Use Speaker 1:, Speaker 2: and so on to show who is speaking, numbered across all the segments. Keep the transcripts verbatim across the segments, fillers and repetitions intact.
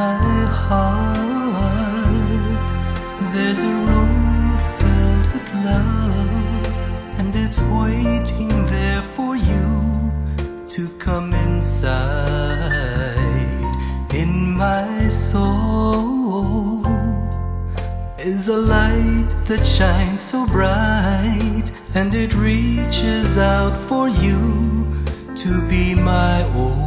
Speaker 1: my heart, there's a room filled with love, and it's waiting there for you to come inside. In my soul is a light that shines so bright, and it reaches out for you to be my own.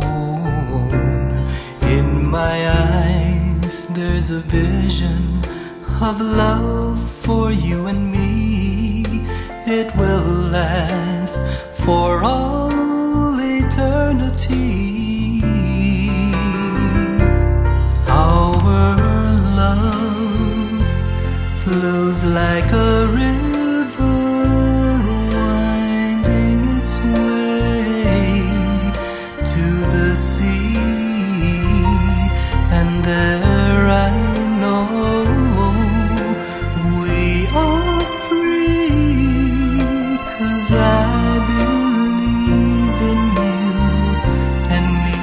Speaker 1: In my eyes there's a vision of love for you and me. It will last for all eternity. Our love flows like a river, winding its way to the sea, and there I know we are free, 'cause I believe in you and me.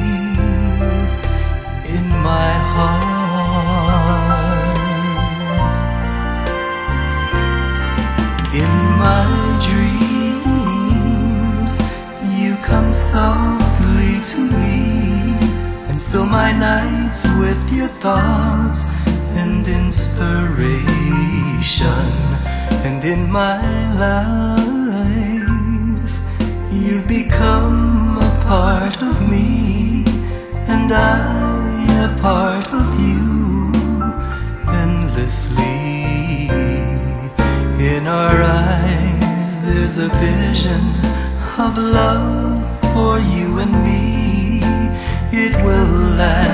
Speaker 1: In my heart, in my dreams, you come softly to me and fill my nights with your thoughts and inspiration. And in my life, you've become a part of me, and I a part of you endlessly. In our eyes there's a vision of love for you and me. It will last